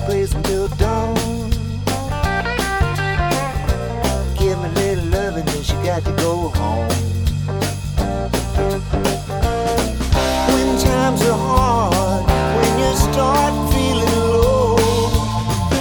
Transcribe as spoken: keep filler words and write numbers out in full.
place until dawn. Give me a little love and then she got to go home.